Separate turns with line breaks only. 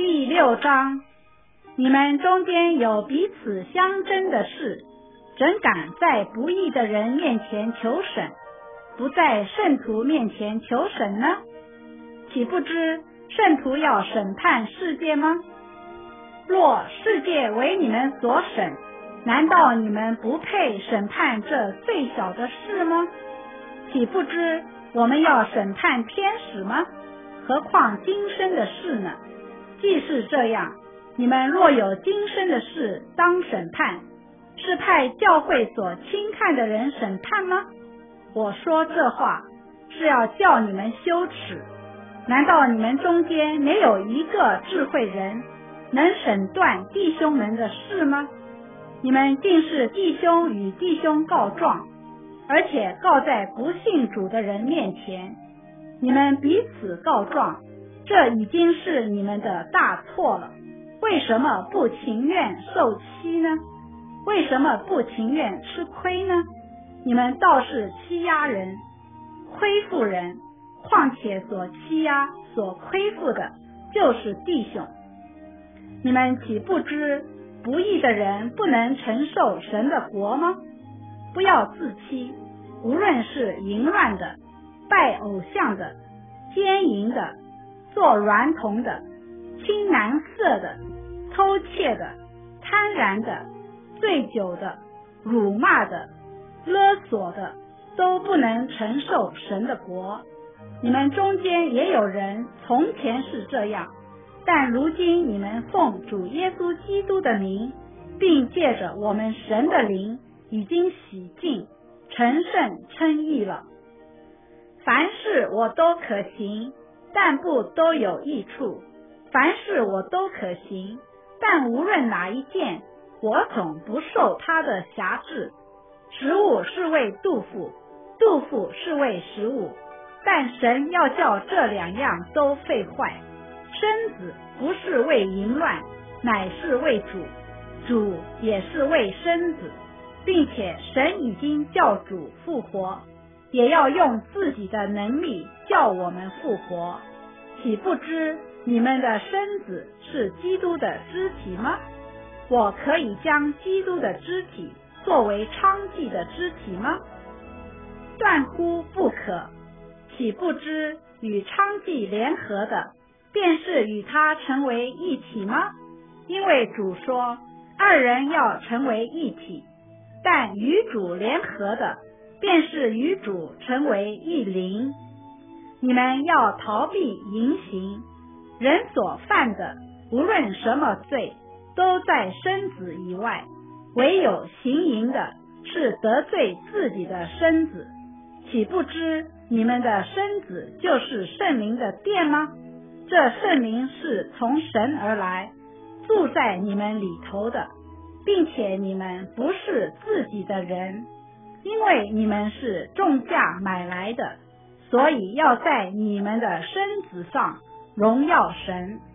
第6章，你们中间有彼此相争的事，怎敢在不义的人面前求审，不在圣徒面前求审呢？岂不知圣徒要审判世界吗？若世界为你们所审，难道你们不配审判这最小的事吗？岂不知我们要审判天使吗？何况今生的事呢？既是这样，你们若有今生的事当审判，是派教会所轻看的人审判吗？我说这话是要叫你们羞耻。难道你们中间没有一个智慧人能审断弟兄们的事吗？你们竟是弟兄与弟兄告状，而且告在不信主的人面前。你们彼此告状，这已经是你们的大错了。为什么不情愿受欺呢？为什么不情愿吃亏呢？你们倒是欺压人，亏负人，况且所欺压所亏负的就是弟兄。你们岂不知不义的人不能承受神的国吗？不要自欺，无论是淫乱的、拜偶像的、奸淫的、做娈童的、亲男色的、偷窃的、贪婪的、醉酒的、辱骂的、勒索的，都不能承受神的国。你们中间也有人从前是这样，但如今你们奉主耶稣基督的名，并借着我们神的灵，已经洗净、成圣、称义了。凡事我都可行，但不都有益处；凡事我都可行，但无论哪一件，我总不受他的辖制。食物是为肚腹，肚腹是为食物，但神要叫这2样都废坏。身子不是为淫乱，乃是为主，主也是为身子，并且神已经叫主复活，也要用自己的能力叫我们复活。岂不知你们的身子是基督的肢体吗？我可以将基督的肢体作为娼妓的肢体吗？断乎不可。岂不知与娼妓联合的，便是与他成为一体吗？因为主说2人要成为一体，但与主联合的，便是与主成为一灵。你们要逃避淫行，人所犯的无论什么罪，都在身子以外，唯有行淫的是得罪自己的身子。岂不知你们的身子就是圣灵的殿吗？这圣灵是从神而来，住在你们里头的，并且你们不是自己的人，因为你们是重价买来的，所以要在你们的身子上荣耀神。